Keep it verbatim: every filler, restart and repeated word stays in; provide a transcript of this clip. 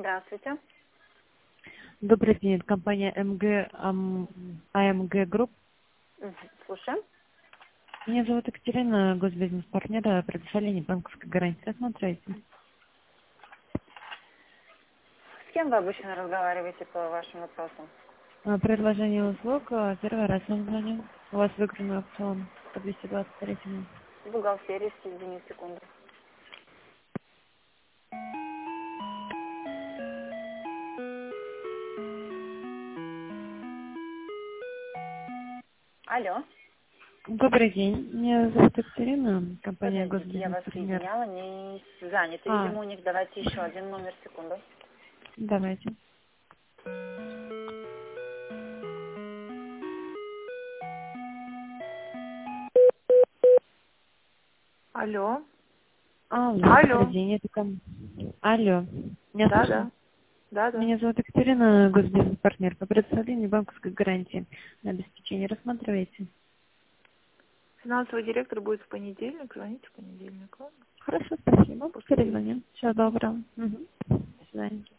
Здравствуйте. Добрый день, это компания эм гэ, ам, а эм гэ Group. Мгм. Слушаем. Меня зовут Екатерина, госбизнес-партнер, предоставление банковской гарантии. Рассмотрите. С кем вы обычно разговариваете по вашим вопросам? А, Предложение услуг. а, Первый раз вам звоню. У вас выигранный аукцион по двести двадцать третьему. В бухгалтерии, соедини секунду. Алло. Добрый день, меня зовут Екатерина, компания Подождите, я вас госбизнес-партнер. соединяла, не заняты, А, видимо, у них. Давайте еще один номер, секунду. давайте. Алло. Алло, добрый Алло. день, это ком... Алло, меня Да, слышно? да. Да, да. Меня зовут Екатерина, госбизнес-партнер по предоставлению банковской гарантии на обеспечение. Рассматриваете? Финансовый директор будет в понедельник. Звоните в понедельник, ладно? Хорошо, спасибо. После девяти. Перезвоним. Всего доброго. Мгм. До свидания.